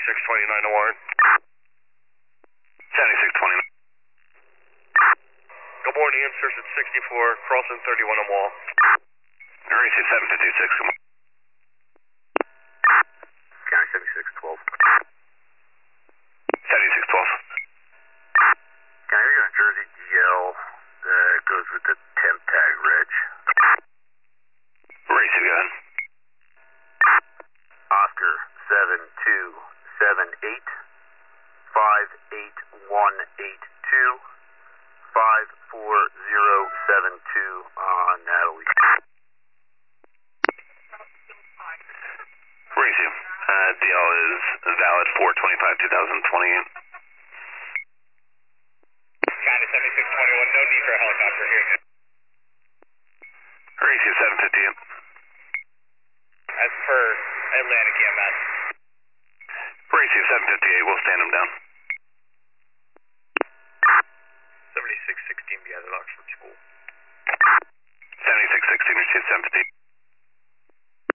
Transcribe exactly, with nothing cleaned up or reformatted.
seventy-six twenty-nine to Warren. seventy-six twenty-nine. Good morning, inserts at sixty-four, crossing thirty-one on wall. R A C seven fifty-six, come on. County seventy-six twelve. seventy-six twelve. County, you're going to Jersey D L that goes with the temp tag reg. R A C, go ahead. Oscar seven two seven eight five eight one eight two five four zero seven two on Natalie. R A C, uh, D L is valid four twenty-five two thousand twenty-eight. County seventy-six twenty-one, no need for a helicopter here. R A C seven fifty-eight. As per Atlantic E M S. R A C seven fifty-eight, we'll stand him down. seventy-six sixteen behind the Oxford School. seventy-six sixteen, received seven fifty-eight.